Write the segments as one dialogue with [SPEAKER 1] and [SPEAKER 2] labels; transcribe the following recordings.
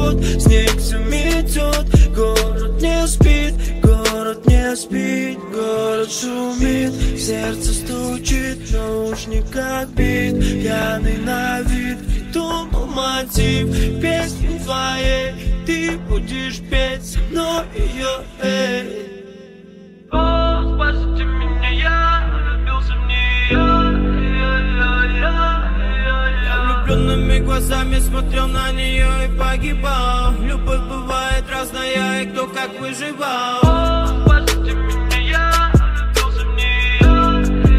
[SPEAKER 1] текут, снег все метет. Город не спит, город не спит, город шумит, сердце стучит, в наушниках бит, пьяный на вид, придумал мотив песни твоей, ты будешь петь со мной ее, эй. О, спасите меня, я влюбился в нее, я влюбленными глазами смотрел на нее и погибал. Любовь бывает разная, и кто как выживал. О, спасите меня, я влюбился в нее,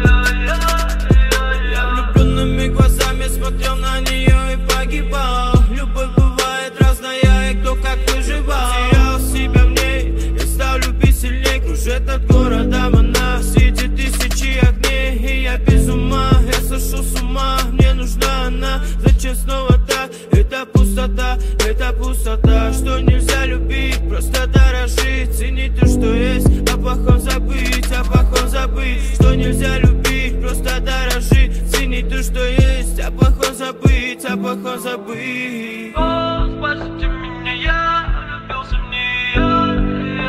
[SPEAKER 1] я влюбленными глазами смотрел на нее и погибал. Любовь бывает разная, и кто как выживал. Терял себя в ней, я стал любить сильней. Кружит от города она, светит тысячи огней, и я без ума, я сошел с ума. Мне нужна она, зачем снова так? Это пустота, что нельзя любить, просто дорожить, ценить то, что есть, о плохом забыть, что нельзя любить, просто дорожить, ценить то, что есть, о плохом забыть, О, спасите меня, я влюбился в нее,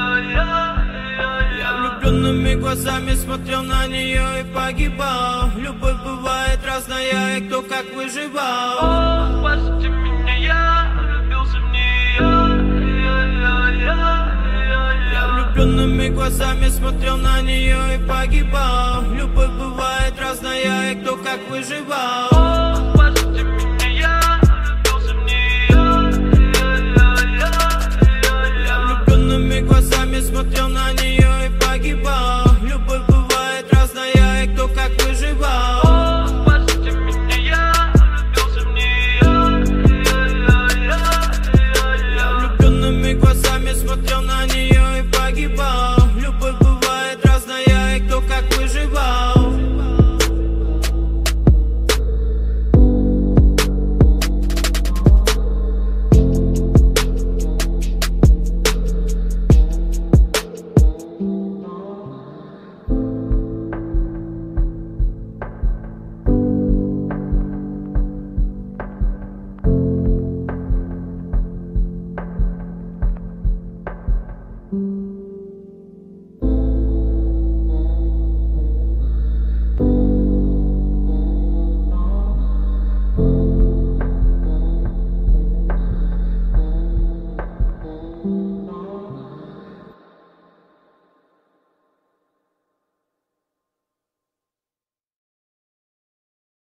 [SPEAKER 1] я влюбленными глазами смотрел на нее и погибал. Любовь бывает разная, и кто как выживал. О, спасите меня, я влюбился в нее, я влюбленными глазами смотрел на нее и погибал. Любовь бывает разная, и кто как выживал.